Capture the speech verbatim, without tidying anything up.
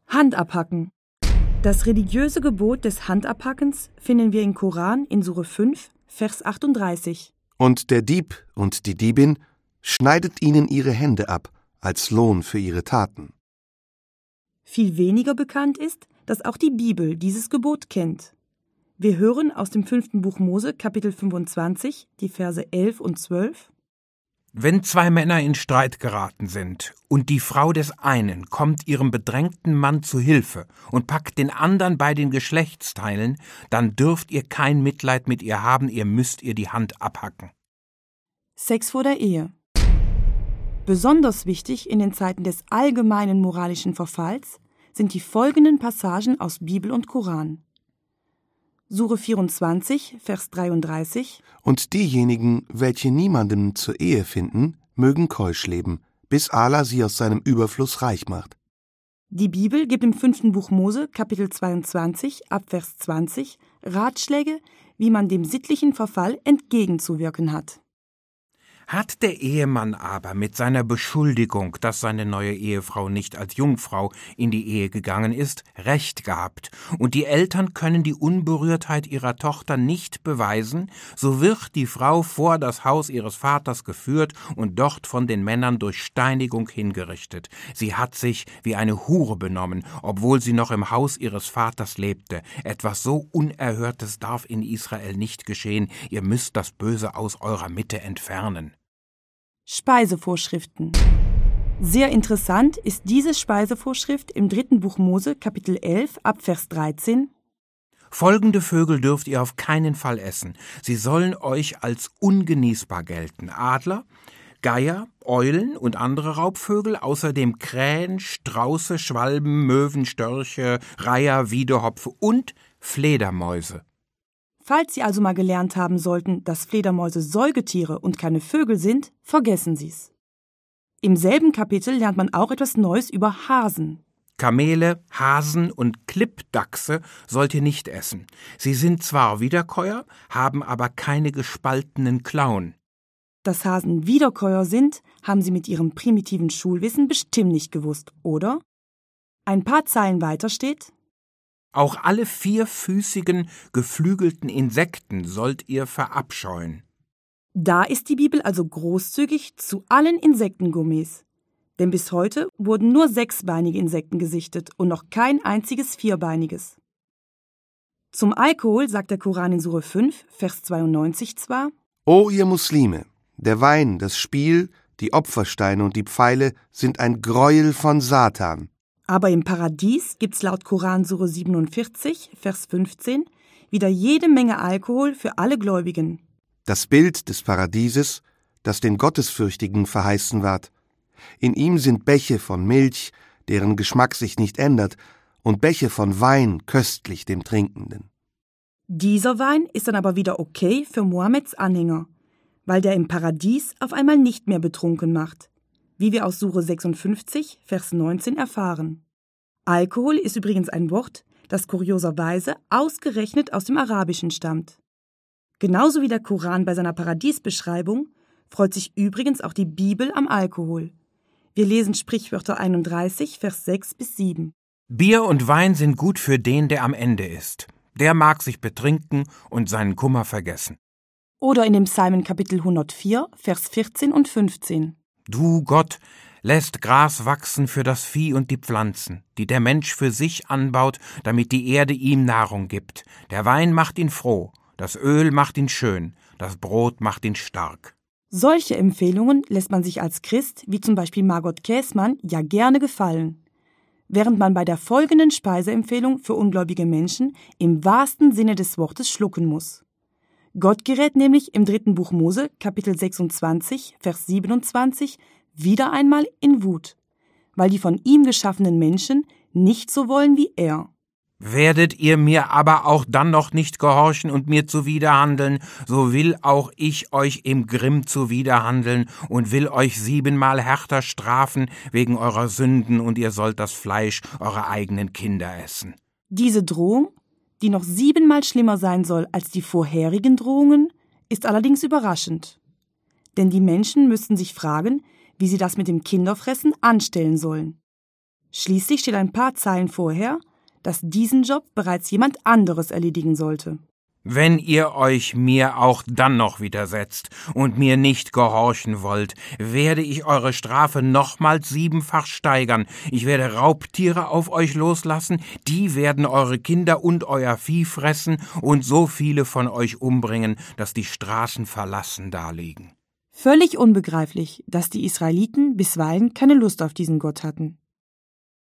Hand abhacken. Das religiöse Gebot des Handabhackens finden wir im Koran in Sure fünf, Vers achtunddreißig. Und der Dieb und die Diebin schneidet ihnen ihre Hände ab, als Lohn für ihre Taten. Viel weniger bekannt ist, dass auch die Bibel dieses Gebot kennt. Wir hören aus dem fünften Buch Mose, Kapitel fünfundzwanzig, die Verse elf und zwölf. Wenn zwei Männer in Streit geraten sind und die Frau des einen kommt ihrem bedrängten Mann zu Hilfe und packt den anderen bei den Geschlechtsteilen, dann dürft ihr kein Mitleid mit ihr haben, ihr müsst ihr die Hand abhacken. Sex vor der Ehe. Besonders wichtig in den Zeiten des allgemeinen moralischen Verfalls sind die folgenden Passagen aus Bibel und Koran. Sure vierundzwanzig, Vers dreiunddreißig. Und diejenigen, welche niemanden zur Ehe finden, mögen keusch leben, bis Allah sie aus seinem Überfluss reich macht. Die Bibel gibt im fünften Buch Mose, Kapitel zweiundzwanzig, ab Vers zwanzig, Ratschläge, wie man dem sittlichen Verfall entgegenzuwirken hat. Hat der Ehemann aber mit seiner Beschuldigung, dass seine neue Ehefrau nicht als Jungfrau in die Ehe gegangen ist, recht gehabt, und die Eltern können die Unberührtheit ihrer Tochter nicht beweisen, so wird die Frau vor das Haus ihres Vaters geführt und dort von den Männern durch Steinigung hingerichtet. Sie hat sich wie eine Hure benommen, obwohl sie noch im Haus ihres Vaters lebte. Etwas so Unerhörtes darf in Israel nicht geschehen. Ihr müsst das Böse aus eurer Mitte entfernen. Speisevorschriften. Sehr interessant ist diese Speisevorschrift im dritten Buch Mose, Kapitel elf, ab Vers dreizehn. Folgende Vögel dürft ihr auf keinen Fall essen. Sie sollen euch als ungenießbar gelten. Adler, Geier, Eulen und andere Raubvögel, außerdem Krähen, Strauße, Schwalben, Möwen, Störche, Reiher, Wiedehopfe und Fledermäuse. Falls Sie also mal gelernt haben sollten, dass Fledermäuse Säugetiere und keine Vögel sind, vergessen Sie's. Im selben Kapitel lernt man auch etwas Neues über Hasen. Kamele, Hasen und Klippdachse sollt ihr nicht essen. Sie sind zwar Wiederkäuer, haben aber keine gespaltenen Klauen. Dass Hasen Wiederkäuer sind, haben Sie mit Ihrem primitiven Schulwissen bestimmt nicht gewusst, oder? Ein paar Zeilen weiter steht: Auch alle vierfüßigen, geflügelten Insekten sollt ihr verabscheuen. Da ist die Bibel also großzügig zu allen Insektengourmets. Denn bis heute wurden nur sechsbeinige Insekten gesichtet und noch kein einziges vierbeiniges. Zum Alkohol sagt der Koran in Sure fünf, Vers zweiundneunzig zwar: O ihr Muslime, der Wein, das Spiel, die Opfersteine und die Pfeile sind ein Gräuel von Satan. Aber im Paradies gibt's laut Koran Sure siebenundvierzig, Vers fünfzehn, wieder jede Menge Alkohol für alle Gläubigen. Das Bild des Paradieses, das den Gottesfürchtigen verheißen ward. In ihm sind Bäche von Milch, deren Geschmack sich nicht ändert, und Bäche von Wein köstlich dem Trinkenden. Dieser Wein ist dann aber wieder okay für Mohammeds Anhänger, weil der im Paradies auf einmal nicht mehr betrunken macht, wie wir aus Sure sechsundfünfzig, Vers neunzehn erfahren. Alkohol ist übrigens ein Wort, das kurioserweise ausgerechnet aus dem Arabischen stammt. Genauso wie der Koran bei seiner Paradiesbeschreibung freut sich übrigens auch die Bibel am Alkohol. Wir lesen Sprichwörter einunddreißig, Vers sechs bis sieben. Bier und Wein sind gut für den, der am Ende ist. Der mag sich betrinken und seinen Kummer vergessen. Oder in dem Psalmen Kapitel hundertvier, Vers vierzehn und fünfzehn. Du, Gott, lässt Gras wachsen für das Vieh und die Pflanzen, die der Mensch für sich anbaut, damit die Erde ihm Nahrung gibt. Der Wein macht ihn froh, das Öl macht ihn schön, das Brot macht ihn stark. Solche Empfehlungen lässt man sich als Christ, wie zum Beispiel Margot Käßmann, ja gerne gefallen. Während man bei der folgenden Speiseempfehlung für ungläubige Menschen im wahrsten Sinne des Wortes schlucken muss. Gott gerät nämlich im dritten Buch Mose, Kapitel sechsundzwanzig, Vers siebenundzwanzig, wieder einmal in Wut, weil die von ihm geschaffenen Menschen nicht so wollen wie er. Werdet ihr mir aber auch dann noch nicht gehorchen und mir zuwiderhandeln, so will auch ich euch im Grimm zuwiderhandeln und will euch siebenmal härter strafen wegen eurer Sünden, und ihr sollt das Fleisch eurer eigenen Kinder essen. Diese Drohung, die noch siebenmal schlimmer sein soll als die vorherigen Drohungen, ist allerdings überraschend. Denn die Menschen müssten sich fragen, wie sie das mit dem Kinderfressen anstellen sollen. Schließlich steht ein paar Zeilen vorher, dass diesen Job bereits jemand anderes erledigen sollte. Wenn ihr euch mir auch dann noch widersetzt und mir nicht gehorchen wollt, werde ich eure Strafe nochmals siebenfach steigern. Ich werde Raubtiere auf euch loslassen, die werden eure Kinder und euer Vieh fressen und so viele von euch umbringen, dass die Straßen verlassen daliegen. Völlig unbegreiflich, dass die Israeliten bisweilen keine Lust auf diesen Gott hatten.